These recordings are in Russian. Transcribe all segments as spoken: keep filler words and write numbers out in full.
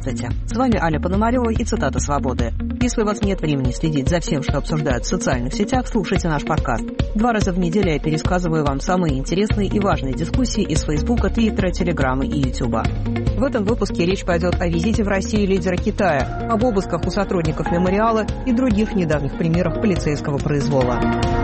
Здравствуйте, с вами Аля Пономарева и цитата «Свободы». Если у вас нет времени следить за всем, что обсуждают в социальных сетях, слушайте наш подкаст. Два раза в неделю я пересказываю вам самые интересные и важные дискуссии из Фейсбука, Твиттера, Телеграма и Ютуба. В этом выпуске речь пойдет о визите в Россию лидера Китая, об обысках у сотрудников мемориала и других недавних примерах полицейского произвола.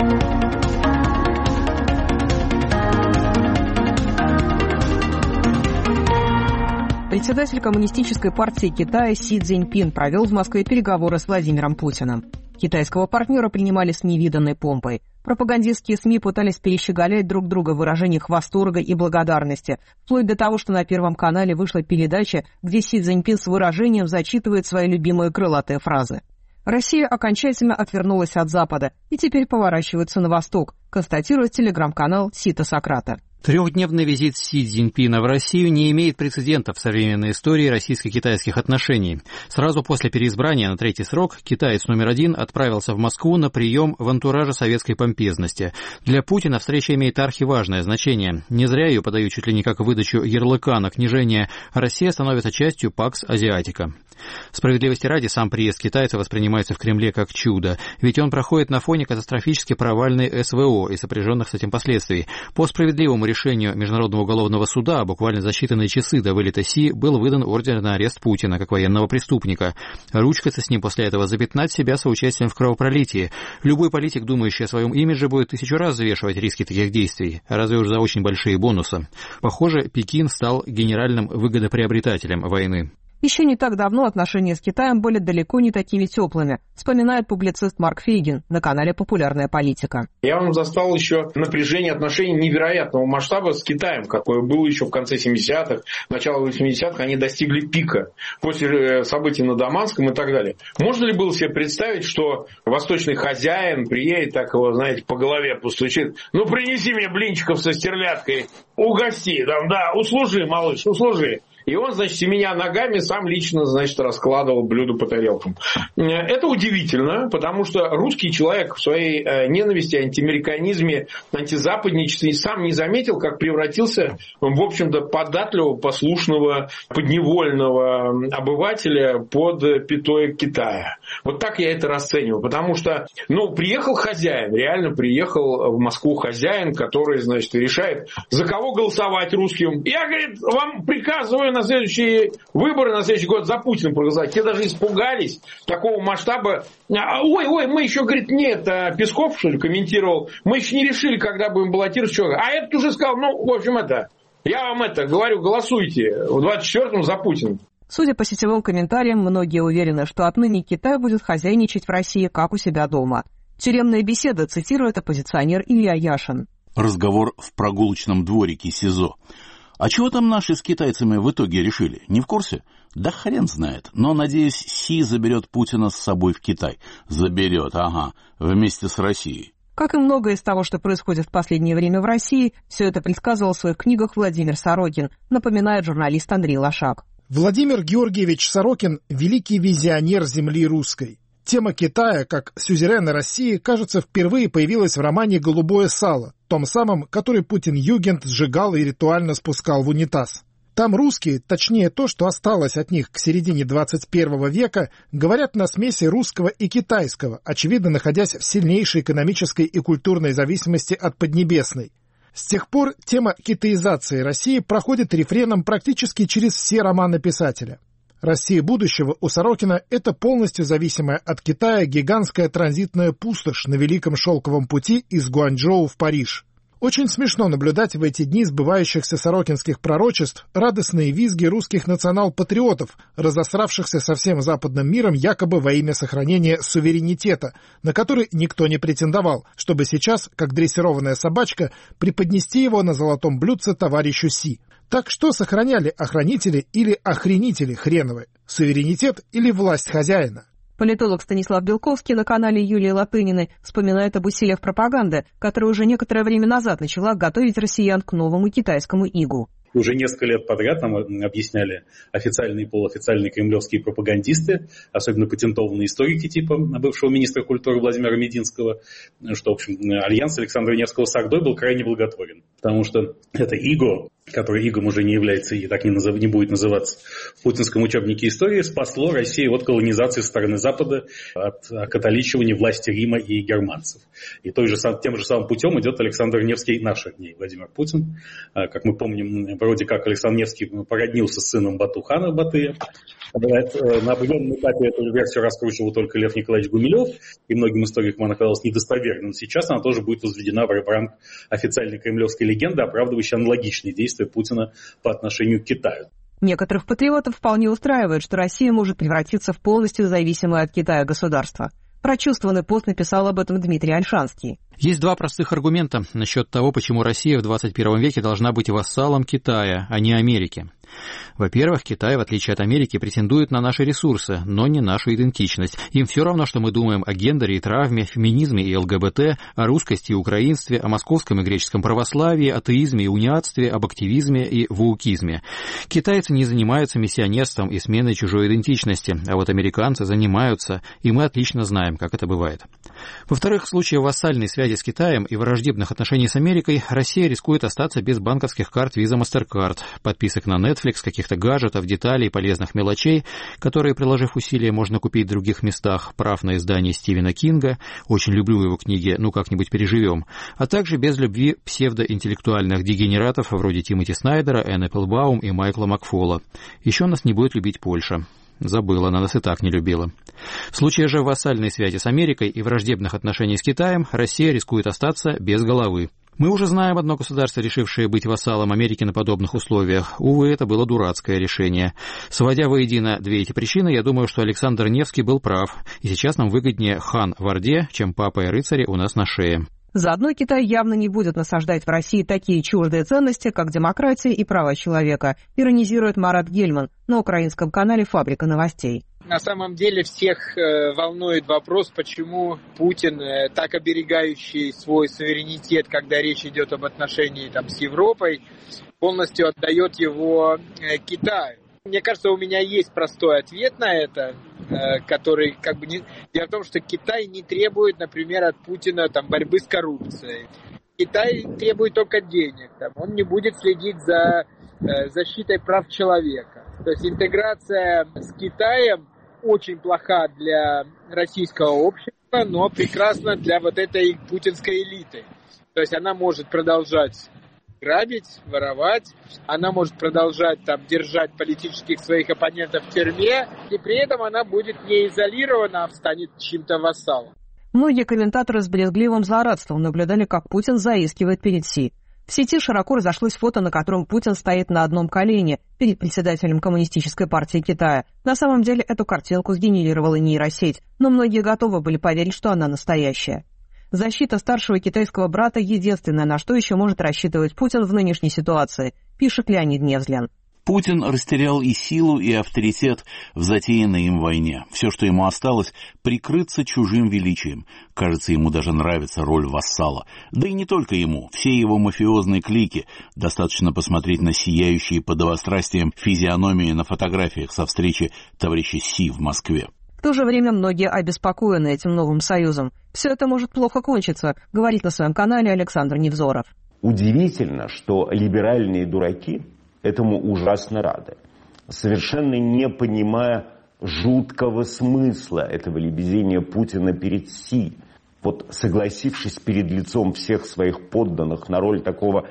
Председатель Коммунистической партии Китая Си Цзиньпин провел в Москве переговоры с Владимиром Путиным. Китайского партнера принимали с невиданной помпой. Пропагандистские СМИ пытались перещеголять друг друга в выражениях восторга и благодарности, вплоть до того, что на Первом канале вышла передача, где Си Цзиньпин с выражением зачитывает свои любимые крылатые фразы. Россия окончательно отвернулась от Запада и теперь поворачивается на восток, констатирует телеграм-канал Сита Сократа. Трехдневный визит Си Цзиньпина в Россию не имеет прецедента в современной истории российско-китайских отношений. Сразу после переизбрания на третий срок китаец номер один отправился в Москву на прием в антураже советской помпезности. Для Путина встреча имеет архиважное значение. Не зря ее подают чуть ли не как выдачу ярлыка на книжение. Россия становится частью Пакс Азиатика. Справедливости ради, сам приезд китайца воспринимается в Кремле как чудо, ведь он проходит на фоне катастрофически провальной эс вэ о и сопряженных с этим последствий. По справедливому решению Международного уголовного суда буквально за считанные часы до вылета Си был выдан ордер на арест Путина как военного преступника. Ручкаться с ним после этого, запятнать себя соучастием в кровопролитии. Любой политик, думающий о своем имидже, будет тысячу раз взвешивать риски таких действий, разве уж за очень большие бонусы. Похоже, Пекин стал генеральным выгодоприобретателем войны. Еще не так давно отношения с Китаем были далеко не такими теплыми, вспоминает публицист Марк Фейгин на канале «Популярная политика». Я вам застал еще напряжение отношений невероятного масштаба с Китаем, какое было еще в конце семидесятых, начало восьмидесятых, они достигли пика после событий на Даманском и так далее. Можно ли было себе представить, что восточный хозяин приедет, так его, знаете, по голове постучит: ну принеси мне блинчиков со стерляткой, угости, там, да, услужи, малыш, услужи. И он, значит, семеня ногами сам лично, значит, раскладывал блюдо по тарелкам. Это удивительно, потому что русский человек в своей ненависти, антиамериканизме, антизападничестве сам не заметил, как превратился, в общем-то, податливого, послушного, подневольного обывателя под пятой Китая. Вот так я это расцениваю. Потому что, ну, приехал хозяин, реально приехал в Москву хозяин, который, значит, решает, за кого голосовать русским. Я, говорит, вам приказываю на следующие выборы, на следующий год за Путина проголосовать. Те даже испугались такого масштаба. Ой, ой, мы еще, говорит, нет, Песков, что ли, комментировал, мы еще не решили, когда будем баллотироваться. А этот уже сказал, ну, в общем, это, я вам это говорю, голосуйте в двадцать четвёртом за Путина. Судя по сетевым комментариям, многие уверены, что отныне Китай будет хозяйничать в России, как у себя дома. Тюремная беседа, цитирует оппозиционер Илья Яшин. Разговор в прогулочном дворике СИЗО. А чего там наши с китайцами в итоге решили? Не в курсе? Да хрен знает. Но, надеюсь, Си заберет Путина с собой в Китай. Заберет, ага, вместе с Россией. Как и многое из того, что происходит в последнее время в России, все это предсказывал в своих книгах Владимир Сорокин, напоминает журналист Андрей Лошак. Владимир Георгиевич Сорокин – великий визионер земли русской. Тема Китая, как сюзерена России, кажется, впервые появилась в романе «Голубое сало», том самом, который Путин-Югент сжигал и ритуально спускал в унитаз. Там русские, точнее то, что осталось от них к середине двадцать первого века, говорят на смеси русского и китайского, очевидно находясь в сильнейшей экономической и культурной зависимости от Поднебесной. С тех пор тема китаизации России проходит рефреном практически через все романы писателя. Россия будущего у Сорокина – это полностью зависимая от Китая гигантская транзитная пустошь на Великом Шелковом пути из Гуанчжоу в Париж. Очень смешно наблюдать в эти дни сбывающихся сорокинских пророчеств радостные визги русских национал-патриотов, разосравшихся со всем западным миром якобы во имя сохранения суверенитета, на который никто не претендовал, чтобы сейчас, как дрессированная собачка, преподнести его на золотом блюдце товарищу Си. Так что сохраняли охранители или охренители хреновы? Суверенитет или власть хозяина? Политолог Станислав Белковский на канале Юлии Латыниной вспоминает об усилиях пропаганды, которая уже некоторое время назад начала готовить россиян к новому китайскому игу. Уже несколько лет подряд нам объясняли официальные и полуофициальные кремлевские пропагандисты, особенно патентованные историки типа бывшего министра культуры Владимира Мединского, что, в общем, альянс Александра Невского с Ордой был крайне благотворен. Потому что это иго которое игом уже не является и так не, назов, не будет называться в путинском учебнике истории, спасло Россию от колонизации со стороны Запада, от католичивания власти Рима и германцев. И той же, тем же самым путем идет Александр Невский наших дней, Владимир Путин. Как мы помним, вроде как Александр Невский породнился с сыном Бату-хана Батыя. На определенном этапе эту версию раскручивал только Лев Николаевич Гумилев, и многим историкам она казалась недостоверной. Но сейчас она тоже будет возведена в ранг официальной кремлевской легенды, оправдывающей аналогичные действия Путина по отношению к Китаю. Некоторых патриотов вполне устраивает, что Россия может превратиться в полностью зависимое от Китая государство. Прочувствованный пост написал об этом Дмитрий Ольшанский. Есть два простых аргумента насчет того, почему Россия в двадцать первом веке должна быть вассалом Китая, а не Америки. Во-первых, Китай, в отличие от Америки, претендует на наши ресурсы, но не нашу идентичность. Им все равно, что мы думаем о гендере и травме, феминизме и ЛГБТ, о русскости и украинстве, о московском и греческом православии, атеизме и униатстве, об активизме и ваукизме. Китайцы не занимаются миссионерством и сменой чужой идентичности, а вот американцы занимаются, и мы отлично знаем, как это бывает. Во-вторых, в случае вассальной связи с Китаем и враждебных отношений с Америкой, Россия рискует остаться без банковских карт Visa MasterCard, подписок на Netflix, каких-то гаджетов, деталей, полезных мелочей, которые, приложив усилия, можно купить в других местах, прав на издание Стивена Кинга, очень люблю его книги «Ну как-нибудь переживем», а также без любви псевдоинтеллектуальных дегенератов вроде Тимоти Снайдера, Энн Эпплбаум и Майкла Макфола. Еще нас не будет любить Польша. Забыла, она нас и так не любила. В случае же вассальной связи с Америкой и враждебных отношений с Китаем, Россия рискует остаться без головы. Мы уже знаем одно государство, решившее быть вассалом Америки на подобных условиях. Увы, это было дурацкое решение. Сводя воедино две эти причины, я думаю, что Александр Невский был прав, и сейчас нам выгоднее хан в Орде, чем папа и рыцари у нас на шее. Заодно Китай явно не будет насаждать в России такие чуждые ценности, как демократия и права человека, иронизирует Марат Гельман на украинском канале «Фабрика новостей». На самом деле всех э, волнует вопрос, почему Путин, э, так оберегающий свой суверенитет, когда речь идет об отношении там, с Европой, полностью отдает его э, Китаю. Мне кажется, у меня есть простой ответ на это, э, который как бы не... Дело в том, что Китай не требует, например, от Путина там, борьбы с коррупцией. Китай требует только денег. Там, он не будет следить за э, защитой прав человека. То есть интеграция с Китаем очень плоха для российского общества, но прекрасна для вот этой путинской элиты. То есть она может продолжать грабить, воровать, она может продолжать там, держать политических своих оппонентов в тюрьме, и при этом она будет не изолирована, а станет чьим-то вассалом. Многие комментаторы с брезгливым злорадством наблюдали, как Путин заискивает перед Си. В сети широко разошлось фото, на котором Путин стоит на одном колене перед председателем Коммунистической партии Китая. На самом деле эту картинку сгенерировала нейросеть, но многие готовы были поверить, что она настоящая. Защита старшего китайского брата – единственное, на что еще может рассчитывать Путин в нынешней ситуации, пишет Леонид Невзлин. Путин растерял и силу, и авторитет в затеянной им войне. Все, что ему осталось, прикрыться чужим величием. Кажется, ему даже нравится роль вассала. Да и не только ему, все его мафиозные клики. Достаточно посмотреть на сияющие подобострастием физиономии на фотографиях со встречи товарища Си в Москве. В то же время многие обеспокоены этим новым союзом. Все это может плохо кончиться, говорит на своем канале Александр Невзоров. Удивительно, что либеральные дураки этому ужасно рады, совершенно не понимая жуткого смысла этого лебезения Путина перед Си. Вот согласившись перед лицом всех своих подданных на роль такого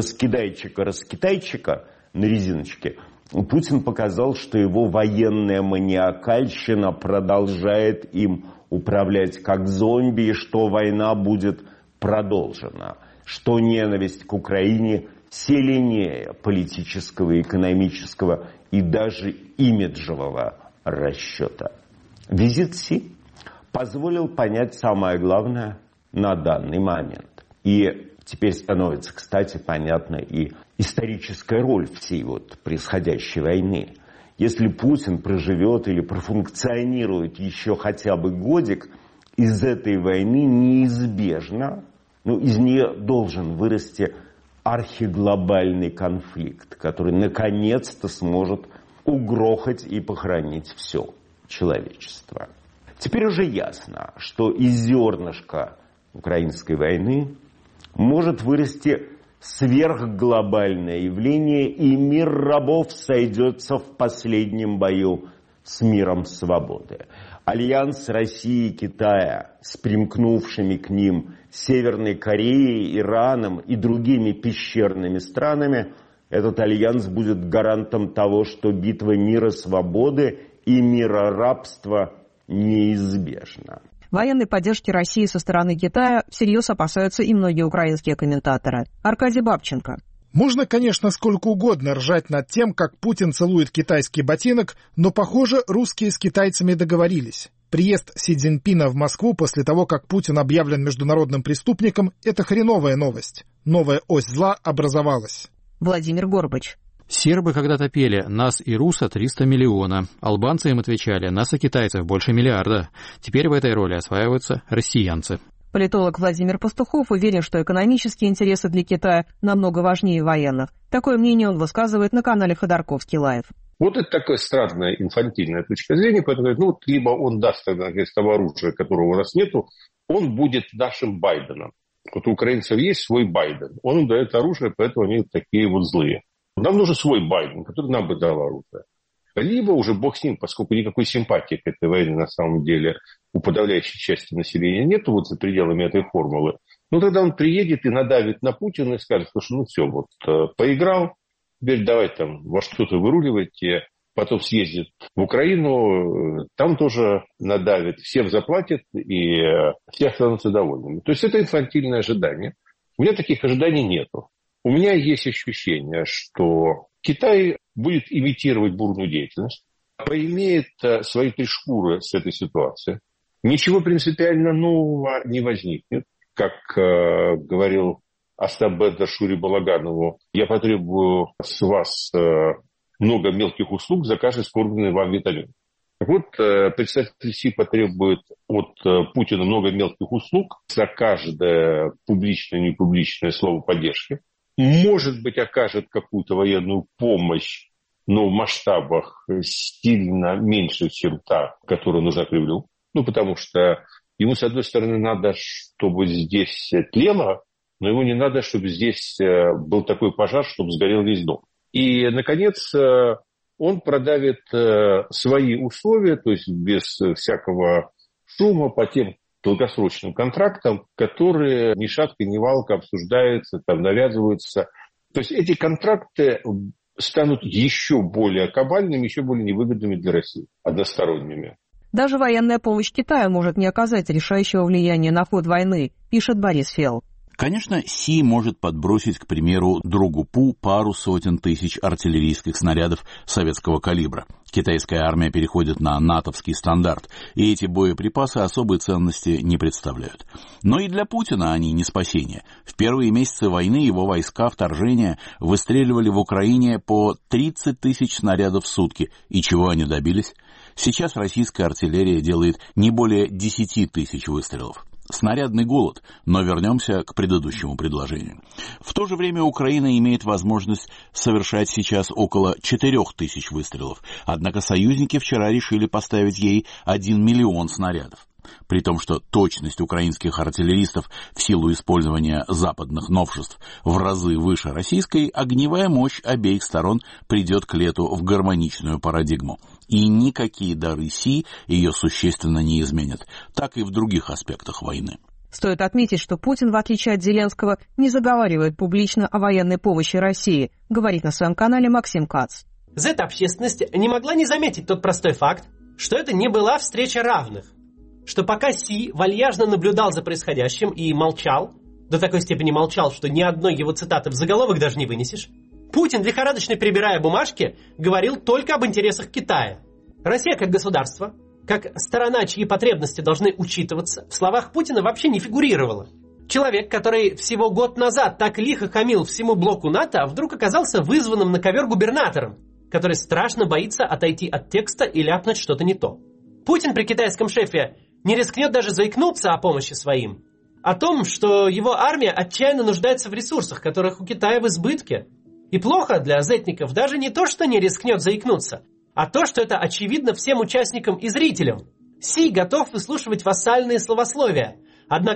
раскидайчика-раскитайчика на резиночке, Путин показал, что его военная маниакальщина продолжает им управлять как зомби, и что война будет продолжена, что ненависть к Украине сильнее политического, экономического и даже имиджевого расчета. Визит Си позволил понять самое главное на данный момент. И теперь становится, кстати, понятна и историческая роль всей вот происходящей войны. Если Путин проживет или профункционирует еще хотя бы годик, из этой войны неизбежно, ну, из нее должен вырасти архиглобальный конфликт, который наконец-то сможет угрохать и похоронить все человечество. Теперь уже ясно, что из зернышка украинской войны может вырасти сверхглобальное явление, и мир рабов сойдется в последнем бою с миром свободы. Альянс России и Китая с примкнувшими к ним Северной Кореей, Ираном и другими пещерными странами, этот альянс будет гарантом того, что битва мира свободы и мира рабства неизбежна. Военной поддержки России со стороны Китая всерьез опасаются и многие украинские комментаторы. Аркадий Бабченко. Можно, конечно, сколько угодно ржать над тем, как Путин целует китайский ботинок, но, похоже, русские с китайцами договорились. Приезд Си Цзиньпина в Москву после того, как Путин объявлен международным преступником, это хреновая новость. Новая ось зла образовалась. Владимир Горбач. Сербы когда-то пели «Нас и руса триста миллиона». Албанцы им отвечали «Нас и китайцев больше миллиарда». Теперь в этой роли осваиваются россиянцы. Политолог Владимир Пастухов уверен, что экономические интересы для Китая намного важнее военных. Такое мнение он высказывает на канале Ходорковский Лайв. Вот это такая странная, инфантильная точка зрения, поэтому ну, вот, либо он даст тогда того оружия, которого у нас нету, он будет нашим Байденом. Вот у украинцев есть свой Байден, он им дает оружие, поэтому они такие вот злые. Нам нужен свой Байден, который нам бы дал оружие. Либо уже бог с ним, поскольку никакой симпатии к этой войне на самом деле у подавляющей части населения нет вот за пределами этой формулы, ну тогда он приедет и надавит на Путина и скажет, что ну все, вот поиграл, теперь давай там во что-то выруливайте, потом съездит в Украину, там тоже надавит, всем заплатит и все останутся довольными. То есть это инфантильное ожидание. У меня таких ожиданий нету. У меня есть ощущение, что Китай будет имитировать бурную деятельность, поимеет свои три шкуры с этой ситуации. Ничего принципиально нового не возникнет. Как э, говорил Остап Бендер Шуре Балаганову, я потребую с вас э, много мелких услуг за каждый скормленный вам витамин. Так вот, э, представитель Си потребует от э, Путина много мелких услуг за каждое публичное и непубличное слово поддержки. Может быть, окажет какую-то военную помощь, но в масштабах сильно меньше, чем та, которую нужна Кремлю. Ну, потому что ему, с одной стороны, надо, чтобы здесь тлело, но ему не надо, чтобы здесь был такой пожар, чтобы сгорел весь дом. И, наконец, он продавит свои условия, то есть без всякого шума по тем долгосрочным контрактам, которые ни шатка, ни валка обсуждаются, там навязываются. То есть эти контракты станут еще более кабальными, еще более невыгодными для России, односторонними. Даже военная помощь Китаю может не оказать решающего влияния на ход войны, пишет Борис Фелл. Конечно, Си может подбросить, к примеру, другу Пу пару сотен тысяч артиллерийских снарядов советского калибра. Китайская армия переходит на натовский стандарт, и эти боеприпасы особой ценности не представляют. Но и для Путина они не спасение. В первые месяцы войны его войска вторжения выстреливали в Украине по тридцать тысяч снарядов в сутки. И чего они добились? Сейчас российская артиллерия делает не более десять тысяч выстрелов. Снарядный голод, но вернемся к предыдущему предложению. В то же время Украина имеет возможность совершать сейчас около четырех тысяч выстрелов, однако союзники вчера решили поставить ей один миллион снарядов. При том, что точность украинских артиллеристов в силу использования западных новшеств в разы выше российской, огневая мощь обеих сторон придет к лету в гармоничную парадигму. И никакие дары Си ее существенно не изменят, так и в других аспектах войны. Стоит отметить, что Путин, в отличие от Зеленского, не заговаривает публично о военной помощи России, говорит на своем канале Максим Кац. Зет-общественность не могла не заметить тот простой факт, что это не была встреча равных. Что пока Си вальяжно наблюдал за происходящим и молчал, до такой степени молчал, что ни одной его цитаты в заголовок даже не вынесешь, Путин, лихорадочно перебирая бумажки, говорил только об интересах Китая. Россия как государство, как сторона, чьи потребности должны учитываться, в словах Путина вообще не фигурировала. Человек, который всего год назад так лихо хамил всему блоку НАТО, вдруг оказался вызванным на ковер губернатором, который страшно боится отойти от текста и ляпнуть что-то не то. Путин при китайском шефе не рискнет даже заикнуться о помощи своим. О том, что его армия отчаянно нуждается в ресурсах, которых у Китая в избытке. И плохо для зетников даже не то, что не рискнет заикнуться, а то, что это очевидно всем участникам и зрителям. Си готов выслушивать вассальные словословия. Однако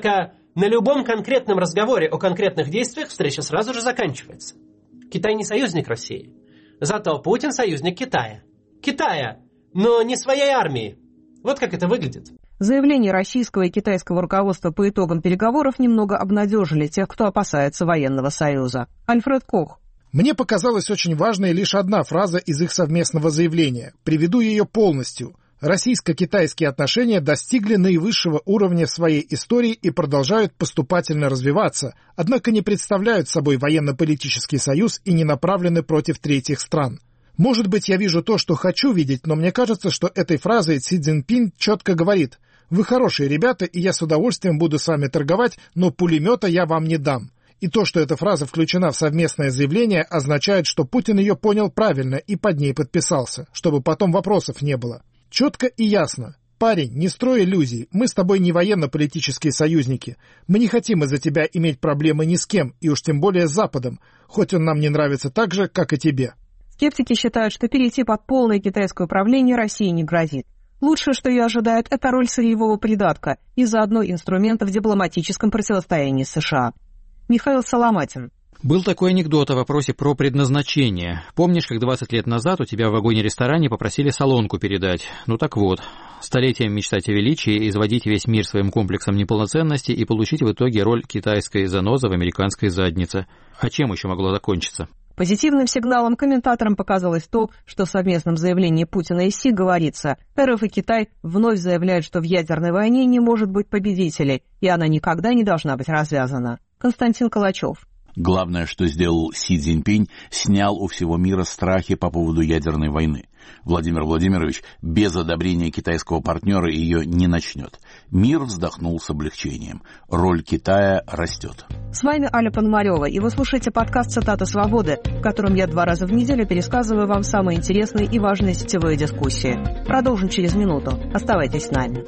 на любом конкретном разговоре о конкретных действиях встреча сразу же заканчивается. Китай не союзник России. Зато Путин союзник Китая. Китая, но не своей армии. Вот как это выглядит. Заявления российского и китайского руководства по итогам переговоров немного обнадежили тех, кто опасается военного союза. Альфред Кох. Мне показалась очень важной лишь одна фраза из их совместного заявления. Приведу ее полностью. Российско-китайские отношения достигли наивысшего уровня в своей истории и продолжают поступательно развиваться, однако не представляют собой военно-политический союз и не направлены против третьих стран. Может быть, я вижу то, что хочу видеть, но мне кажется, что этой фразой Си Цзиньпин четко говорит: «Вы хорошие ребята, и я с удовольствием буду с вами торговать, но пулемета я вам не дам». И то, что эта фраза включена в совместное заявление, означает, что Путин ее понял правильно и под ней подписался, чтобы потом вопросов не было. Четко и ясно. Парень, не строй иллюзий, мы с тобой не военно-политические союзники. Мы не хотим из-за тебя иметь проблемы ни с кем, и уж тем более с Западом, хоть он нам не нравится так же, как и тебе. Скептики считают, что перейти под полное китайское управление России не грозит. Лучшее, что ее ожидает, это роль сырьевого придатка и заодно инструмента в дипломатическом противостоянии с США. Михаил Соломатин. Был такой анекдот о вопросе про предназначение. Помнишь, как двадцать лет назад у тебя в вагоне-ресторане попросили солонку передать? Ну так вот, столетием мечтать о величии, изводить весь мир своим комплексом неполноценности и получить в итоге роль китайской занозы в американской заднице. А чем еще могло закончиться? Позитивным сигналом комментаторам показалось то, что в совместном заявлении Путина и Си говорится: РФ и Китай вновь заявляют, что в ядерной войне не может быть победителей, и она никогда не должна быть развязана. Константин Калачев. Главное, что сделал Си Цзиньпинь, снял у всего мира страхи по поводу ядерной войны. Владимир Владимирович без одобрения китайского партнера ее не начнет. Мир вздохнул с облегчением. Роль Китая растет. С вами Аля Пономарева, и вы слушаете подкаст «Цитата свободы», в котором я два раза в неделю пересказываю вам самые интересные и важные сетевые дискуссии. Продолжим через минуту. Оставайтесь с нами.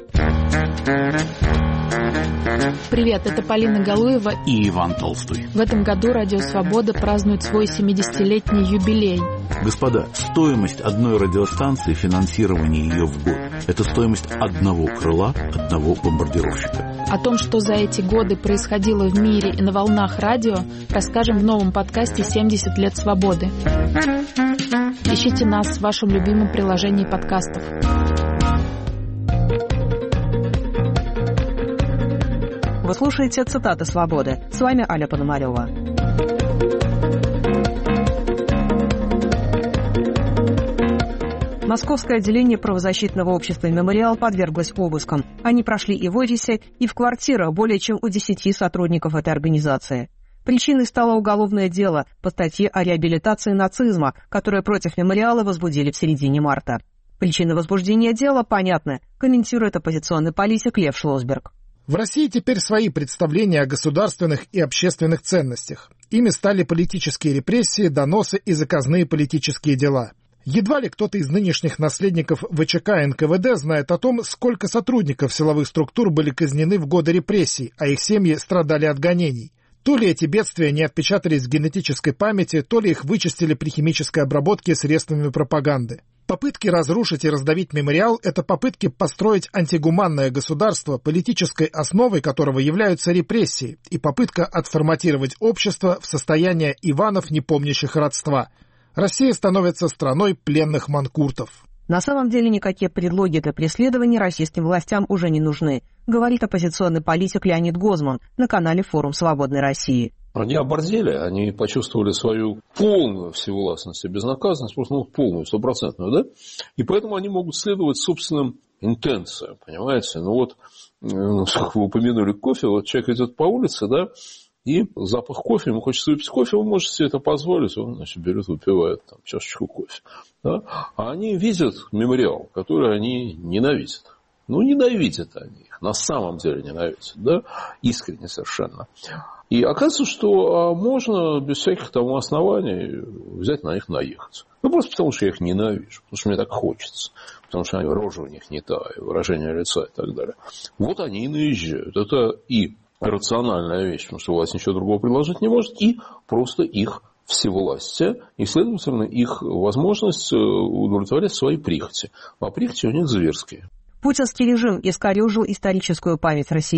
Привет, это Полина Галуева и Иван Толстой. В этом году Радио Свобода празднует свой семидесятилетний юбилей. Господа, стоимость одной радиостанции, финансирование ее в год – это стоимость одного крыла, одного бомбардировщика. О том, что за эти годы происходило в мире и на волнах радио, расскажем в новом подкасте «семьдесят лет свободы». Ищите нас в вашем любимом приложении подкастов. Вы слушаете «Цитаты свободы». С вами Аля Пономарева. Московское отделение правозащитного общества «Мемориал» подверглось обыскам. Они прошли и в офисе, и в квартирах более чем у десяти сотрудников этой организации. Причиной стало уголовное дело по статье о реабилитации нацизма, которое против «Мемориала» возбудили в середине марта. Причины возбуждения дела понятны, комментирует оппозиционный политик Лев Шлосберг. В России теперь свои представления о государственных и общественных ценностях. Ими стали политические репрессии, доносы и заказные политические дела. Едва ли кто-то из нынешних наследников ВЧК и эн ка вэ дэ знает о том, сколько сотрудников силовых структур были казнены в годы репрессий, а их семьи страдали от гонений. То ли эти бедствия не отпечатались в генетической памяти, то ли их вычистили при химической обработке средствами пропаганды. Попытки разрушить и раздавить «Мемориал» — это попытки построить антигуманное государство, политической основой которого являются репрессии, и попытка отформатировать общество в состояние Иванов, не помнящих родства. Россия становится страной пленных манкуртов. На самом деле никакие предлоги для преследования российским властям уже не нужны, говорит оппозиционный политик Леонид Гозман на канале «Форум Свободной России». Они оборзели, они почувствовали свою полную всевластность и безнаказанность, просто ну, полную, стопроцентную, да? И поэтому они могут следовать собственным интенциям, понимаете? Ну вот, как вы упомянули кофе, вот человек идет по улице, да, и запах кофе, ему хочется выпить кофе, он может себе это позволить, он, значит, берет, выпивает там чашечку кофе. Да? А они видят «Мемориал», который они ненавидят. Ну, ненавидят они их, на самом деле ненавидят, да, искренне совершенно. И оказывается, что можно без всяких там оснований взять на них наехать. Ну, просто потому, что я их ненавижу, потому что мне так хочется, потому что рожа у них не та, и выражение лица и так далее. Вот они и наезжают. Это и рациональная вещь, потому что власть ничего другого предложить не может, и просто их всевластие, и, следовательно, их возможность удовлетворять свои прихоти. А прихоти у них зверские. Путинский режим искорежил историческую память россиян.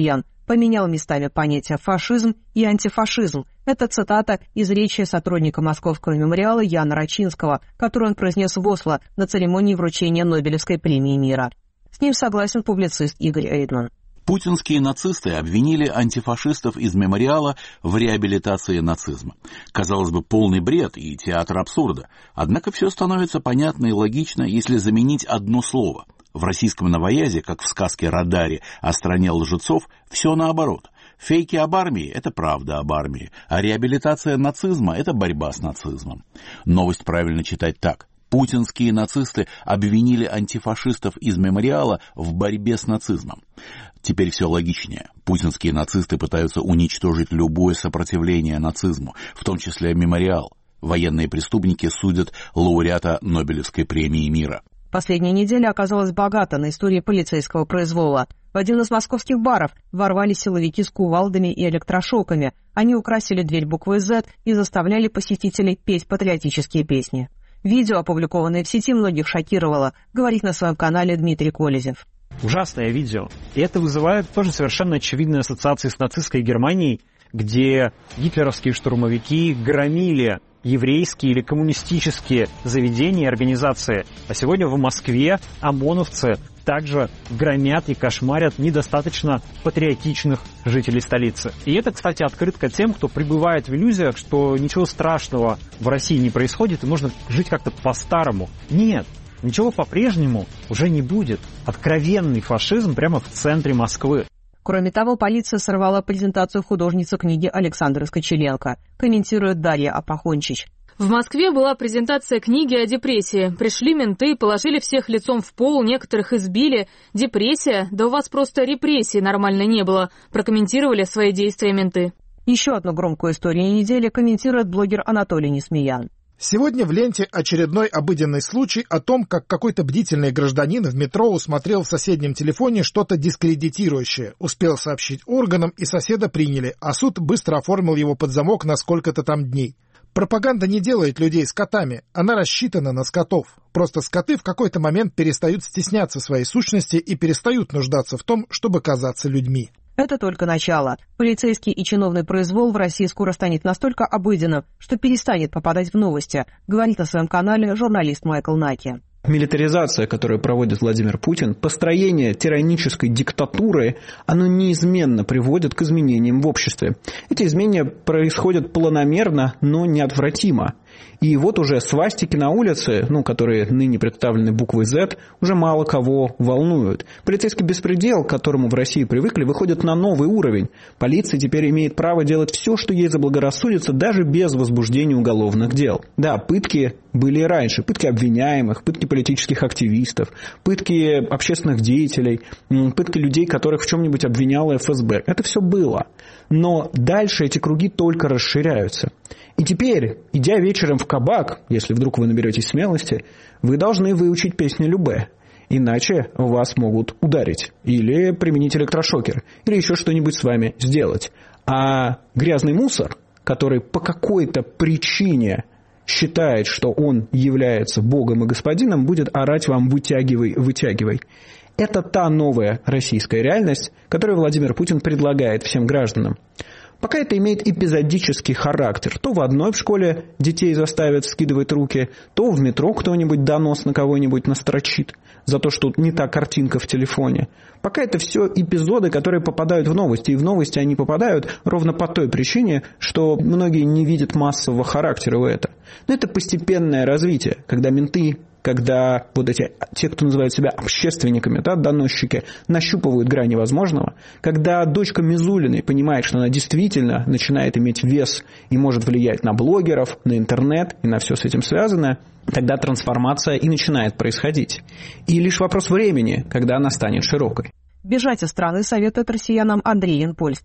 поменял местами понятия «фашизм» и «антифашизм». Это цитата из речи сотрудника Московского мемориала Яна Рачинского, которую он произнес в Осло на церемонии вручения Нобелевской премии мира. С ним согласен публицист Игорь Эйдман. Путинские нацисты обвинили антифашистов из мемориала в реабилитации нацизма. Казалось бы, полный бред и театр абсурда. Однако все становится понятно и логично, если заменить одно слово. В российском новоязе, как в сказке «Радаре» о стране лжецов, все наоборот. Фейки об армии – это правда об армии, а реабилитация нацизма – это борьба с нацизмом. Новость правильно читать так. Путинские нацисты обвинили антифашистов из мемориала в борьбе с нацизмом. Теперь все логичнее. Путинские нацисты пытаются уничтожить любое сопротивление нацизму, в том числе мемориал. Военные преступники судят лауреата Нобелевской премии мира. Последняя неделя оказалась богата на истории полицейского произвола. В один из московских баров ворвались силовики с кувалдами и электрошоками. Они украсили дверь буквой «З» и заставляли посетителей петь патриотические песни. Видео, опубликованное в сети, многих шокировало, говорит на своем канале Дмитрий Колезев. Ужасное видео. И это вызывает тоже совершенно очевидные ассоциации с нацистской Германией, где гитлеровские штурмовики громили еврейские или коммунистические заведения и организации. А сегодня в Москве ОМОНовцы также громят и кошмарят недостаточно патриотичных жителей столицы. И это, кстати, открытка тем, кто пребывает в иллюзиях, что ничего страшного в России не происходит и можно жить как-то по-старому. Нет, ничего по-прежнему уже не будет. Откровенный фашизм прямо в центре Москвы. Кроме того, полиция сорвала презентацию художницы книги Александры Скочеленко, комментирует Дарья Апохончич. В Москве была презентация книги о депрессии. Пришли менты, положили всех лицом в пол, некоторых избили. Депрессия? Да у вас просто репрессий нормально не было, прокомментировали свои действия менты. Еще одну громкую историю недели комментирует блогер Анатолий Несмеян. Сегодня в ленте очередной обыденный случай о том, как какой-то бдительный гражданин в метро усмотрел в соседнем телефоне что-то дискредитирующее, успел сообщить органам, и соседа приняли, а суд быстро оформил его под замок на сколько-то там дней. Пропаганда не делает людей скотами, она рассчитана на скотов. Просто скоты в какой-то момент перестают стесняться своей сущности и перестают нуждаться в том, чтобы казаться людьми. Это только начало. Полицейский и чиновный произвол в России скоро станет настолько обыденным, что перестанет попадать в новости, говорит на своем канале журналист Майкл Наки. Милитаризация, которую проводит Владимир Путин, построение тиранической диктатуры, оно неизменно приводит к изменениям в обществе. Эти изменения происходят планомерно, но неотвратимо. И вот уже свастики на улице, ну, которые ныне представлены буквой «З», уже мало кого волнуют. Полицейский беспредел, к которому в России привыкли, выходит на новый уровень. Полиция теперь имеет право делать все, что ей заблагорассудится, даже без возбуждения уголовных дел. Да, пытки были и раньше. Пытки обвиняемых, пытки политических активистов, пытки общественных деятелей, пытки людей, которых в чем-нибудь обвиняло эф эс бэ. Это все было. Но дальше эти круги только расширяются. И теперь, идя вечером в кабак, если вдруг вы наберетесь смелости, вы должны выучить песню Любэ. Иначе вас могут ударить, или применить электрошокер, или еще что-нибудь с вами сделать. А грязный мусор, который по какой-то причине считает, что он является богом и господином, будет орать вам «вытягивай, вытягивай». Это та новая российская реальность, которую Владимир Путин предлагает всем гражданам. Пока это имеет эпизодический характер. То в одной в школе детей заставят скидывать руки, то в метро кто-нибудь донос на кого-нибудь настрочит за то, что не та картинка в телефоне. Пока это все эпизоды, которые попадают в новости. И в новости они попадают ровно по той причине, что многие не видят массового характера в этом. Но это постепенное развитие, когда менты, когда вот эти, те, кто называют себя общественниками, да, доносчики, нащупывают грани возможного, когда дочка Мизулиной понимает, что она действительно начинает иметь вес и может влиять на блогеров, на интернет и на все с этим связанное, тогда трансформация и начинает происходить. И лишь вопрос времени, когда она станет широкой. Бежать из страны советует россиянам Андрей Янпольский.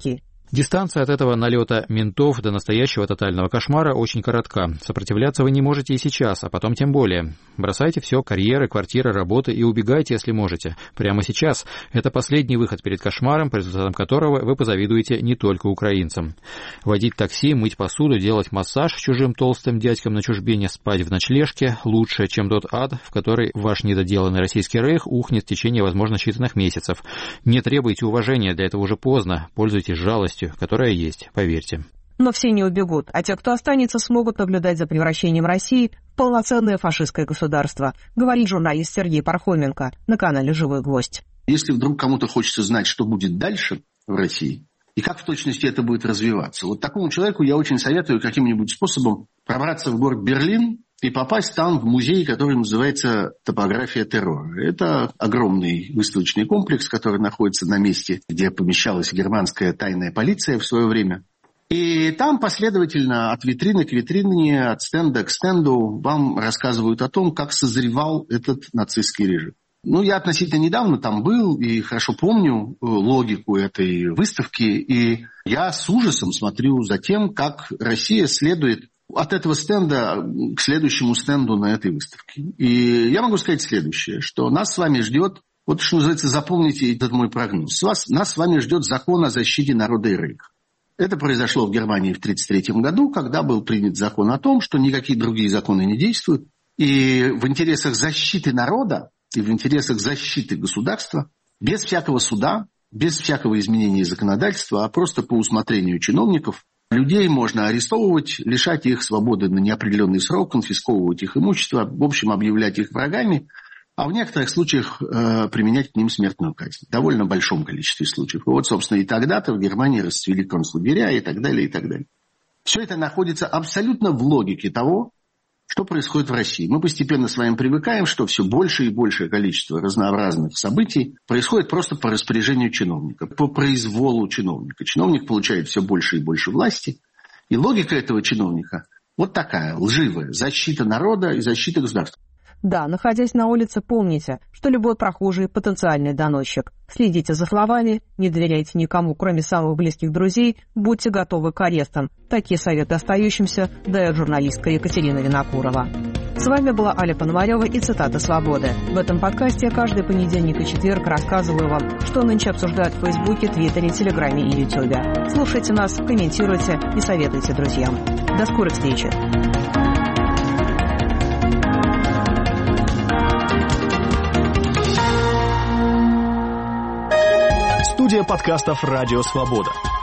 Дистанция от этого налета ментов до настоящего тотального кошмара очень коротка. Сопротивляться вы не можете и сейчас, а потом тем более. Бросайте все, карьеры, квартиры, работы и убегайте, если можете. Прямо сейчас. Это последний выход перед кошмаром, по результатам которого вы позавидуете не только украинцам. Водить такси, мыть посуду, делать массаж чужим толстым дядькам на чужбине, спать в ночлежке лучше, чем тот ад, в который ваш недоделанный российский рейх ухнет в течение, возможно, считанных месяцев. Не требуйте уважения, для этого уже поздно. Пользуйтесь жалостью, которая есть, поверьте. Но все не убегут, а те, кто останется, смогут наблюдать за превращением России в полноценное фашистское государство, говорит журналист Сергей Пархоменко на канале «Живой гвоздь». Если вдруг кому-то хочется знать, что будет дальше в России, и как в точности это будет развиваться, вот такому человеку я очень советую каким-нибудь способом пробраться в город Берлин и попасть там в музей, который называется «Топография террора». Это огромный выставочный комплекс, который находится на месте, где помещалась германская тайная полиция в свое время. И там последовательно от витрины к витрине, от стенда к стенду вам рассказывают о том, как созревал этот нацистский режим. Ну, я относительно недавно там был и хорошо помню логику этой выставки. И я с ужасом смотрю за тем, как Россия следует от этого стенда к следующему стенду на этой выставке. И я могу сказать следующее, что нас с вами ждет, вот что называется, запомните этот мой прогноз, вас, нас с вами ждет закон о защите народа и рейха. Это произошло в Германии в тысяча девятьсот тридцать третьем году, когда был принят закон о том, что никакие другие законы не действуют. И в интересах защиты народа и в интересах защиты государства, без всякого суда, без всякого изменения законодательства, а просто по усмотрению чиновников, людей можно арестовывать, лишать их свободы на неопределенный срок, конфисковывать их имущество, в общем, объявлять их врагами, а в некоторых случаях э, применять к ним смертную казнь. В довольно большом количестве случаев. И вот, собственно, и тогда-то в Германии расцвели концлагеря и так далее, и так далее. Все это находится абсолютно в логике того, что происходит в России. Мы постепенно с вами привыкаем, что все больше и большее количество разнообразных событий происходит просто по распоряжению чиновника, по произволу чиновника. Чиновник получает все больше и больше власти, и логика этого чиновника вот такая, лживая, защита народа и защита государства. Да, находясь на улице, помните, что любой прохожий – потенциальный доносчик. Следите за словами, не доверяйте никому, кроме самых близких друзей, будьте готовы к арестам. Такие советы остающимся дает журналистка Екатерина Винокурова. С вами была Аля Пономарева и цитата «Свободы». В этом подкасте я каждый понедельник и четверг рассказываю вам, что нынче обсуждают в Фейсбуке, Твиттере, Телеграме и Ютубе. Слушайте нас, комментируйте и советуйте друзьям. До скорой встречи! Студия подкастов «Радио Свобода».